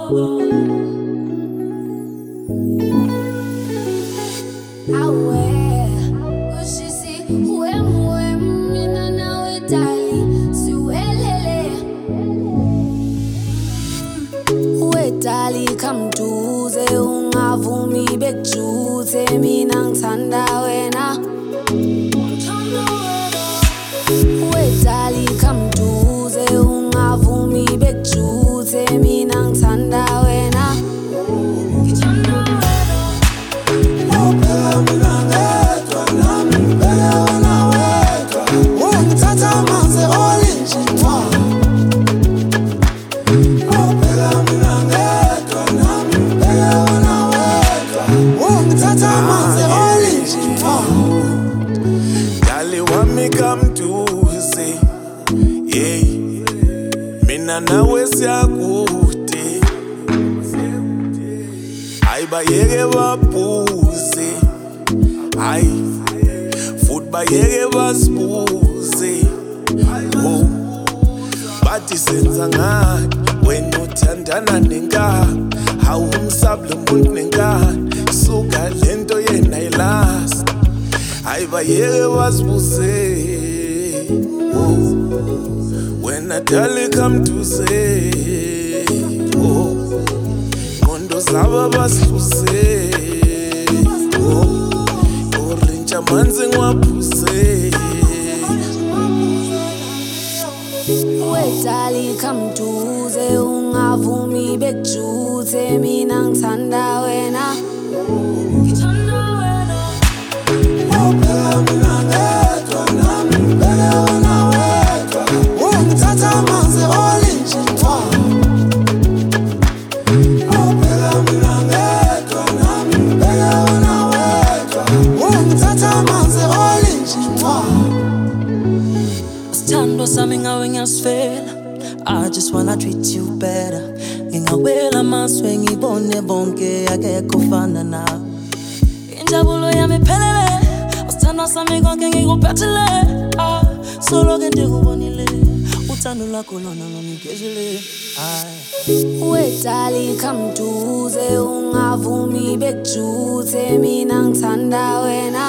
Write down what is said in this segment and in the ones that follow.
Dali come duze ungavumi bejuthe mina ngithanda wena Dali come duze ungavumi bejuthe mina ngithanda wena Come to say, yeah, mina nawe siyakude. Ay bayeke babuze, ay futhi bayeke basibuze. Oh, bathi senza ngani wena uthandana nenkani, awumsabi lo muntu nenkani, suka lento yena ilast. Ay bayeke basibuze. When I tell you come to say, oh, Kondo zaba basuse, oh, orincha manze ngwapuse. Dali come to say ungavumi bejuthe mina ngithanda wena. I just wanna treat you better. Ngingawela maswe ngibone bonke akekho fana na. Injabulo yami phelele, usithanda sami konke ngikuphethele. Solo ke ndikubonile, uthando lwakho lona lonikezele. Dali come duze ungavumi bejuthe mina ngithanda wena.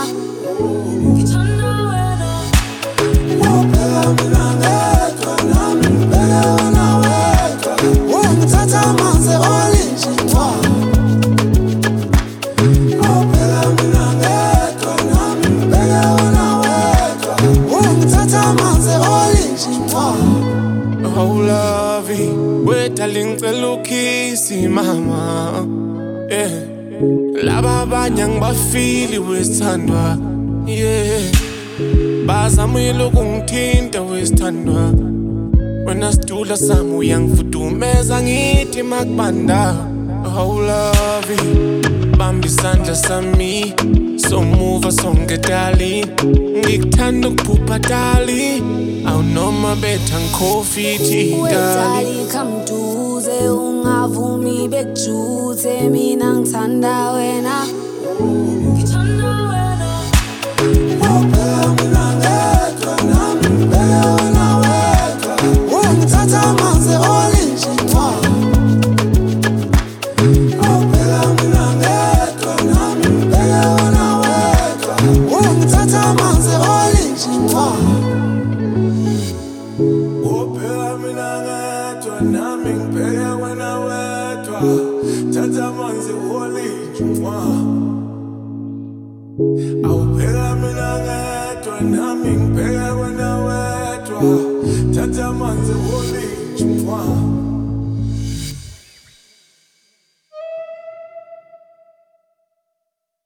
Oh lovey, wetali ngicela ukhisi mama. Yeah, laba abanye ngibafili wesithandwa. Yeah, bazamile ukungithinta wesithandwa. Wena sidula sami uyangifudumeza ngithi makubanda. Oh lovey, bamba isandla sami, so move sonke darling. Ngikuthanda ukuphupha darling, awunoma betha ngikhofithi darling. Come duze ungavumi bejuthe mina ngithanda wena. Tata manze woli chumwa.